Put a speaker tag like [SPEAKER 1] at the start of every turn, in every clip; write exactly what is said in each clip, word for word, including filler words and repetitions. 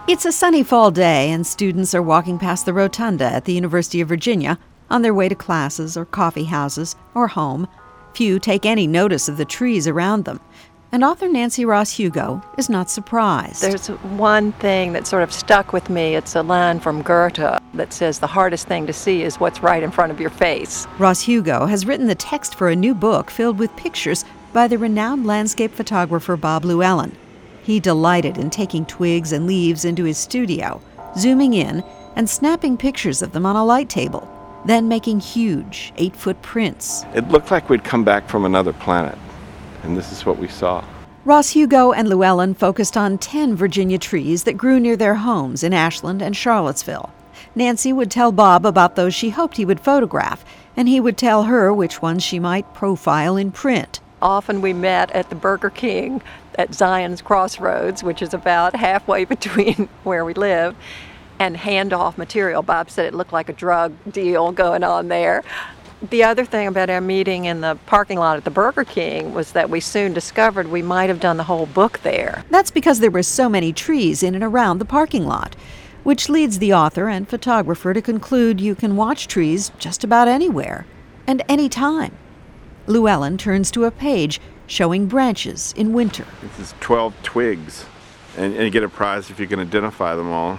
[SPEAKER 1] It's a sunny fall day, and students are walking past the rotunda at the University of Virginia on their way to classes or coffee houses or home. Few take any notice of the trees around them, and author Nancy Ross Hugo is not surprised.
[SPEAKER 2] There's one thing that sort of stuck with me. It's a line from Goethe that says the hardest thing to see is what's right in front of your face.
[SPEAKER 1] Ross Hugo has written the text for a new book filled with pictures by the renowned landscape photographer Bob Llewellyn. He delighted in taking twigs and leaves into his studio, zooming in and snapping pictures of them on a light table, then making huge eight-foot prints.
[SPEAKER 3] It looked like we'd come back from another planet, and this is what we saw.
[SPEAKER 1] Ross Hugo and Llewellyn focused on ten Virginia trees that grew near their homes in Ashland and Charlottesville. Nancy would tell Bob about those she hoped he would photograph, and he would tell her which ones she might profile in print.
[SPEAKER 2] Often we met at the Burger King at Zion's Crossroads, which is about halfway between where we live, and hand off material. Bob said it looked like a drug deal going on there. The other thing about our meeting in the parking lot at the Burger King was that we soon discovered we might have done the whole book there.
[SPEAKER 1] That's because there were so many trees in and around the parking lot, which leads the author and photographer to conclude you can watch trees just about anywhere and any time. Llewellyn turns to a page showing branches in winter.
[SPEAKER 3] This is twelve twigs, and, and you get a prize if you can identify them all.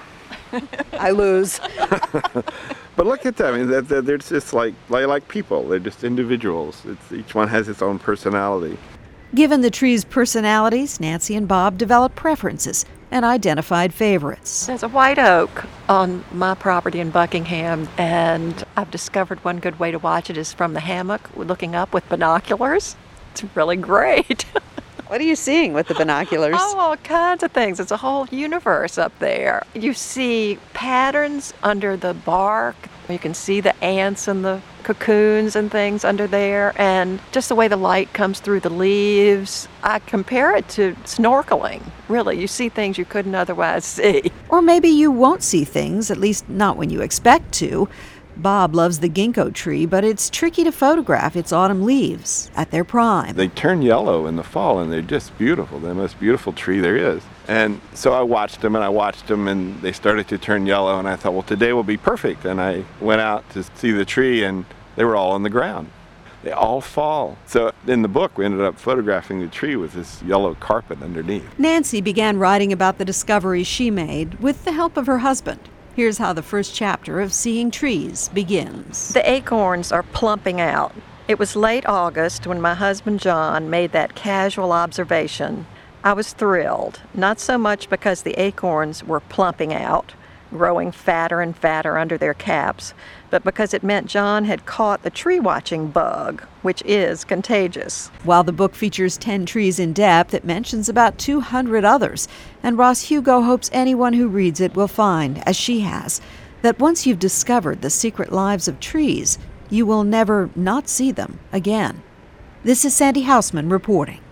[SPEAKER 2] I lose.
[SPEAKER 3] But look at them. I mean, they're, they're just like, like like people. They're just individuals. It's, each one has its own personality.
[SPEAKER 1] Given the trees' personalities, Nancy and Bob developed preferences and identified favorites.
[SPEAKER 2] There's a white oak on my property in Buckingham, and I've discovered one good way to watch it is from the hammock, looking up with binoculars. It's really great.
[SPEAKER 4] What are you seeing with the binoculars?
[SPEAKER 2] Oh, all kinds of things. It's a whole universe up there. You see patterns under the bark. You can see the ants and the cocoons and things under there, and just the way the light comes through the leaves. I compare it to snorkeling. Really, you see things you couldn't otherwise see.
[SPEAKER 1] Or maybe you won't see things, at least not when you expect to. Bob loves the ginkgo tree, but it's tricky to photograph its autumn leaves at their prime.
[SPEAKER 3] They turn yellow in the fall, and they're just beautiful. They're the most beautiful tree there is. And so I watched them, and I watched them, and they started to turn yellow, and I thought, well, today will be perfect. And I went out to see the tree, and they were all on the ground. They all fall. So in the book, we ended up photographing the tree with this yellow carpet underneath.
[SPEAKER 1] Nancy began writing about the discoveries she made with the help of her husband. Here's how the first chapter of Seeing Trees begins.
[SPEAKER 2] The acorns are plumping out. It was late August when my husband John made that casual observation. I was thrilled, not so much because the acorns were plumping out, growing fatter and fatter under their caps, but because it meant John had caught the tree-watching bug, which is contagious.
[SPEAKER 1] While the book features ten trees in depth, it mentions about two hundred others, and Ross Hugo hopes anyone who reads it will find, as she has, that once you've discovered the secret lives of trees, you will never not see them again. This is Sandy Hausman reporting.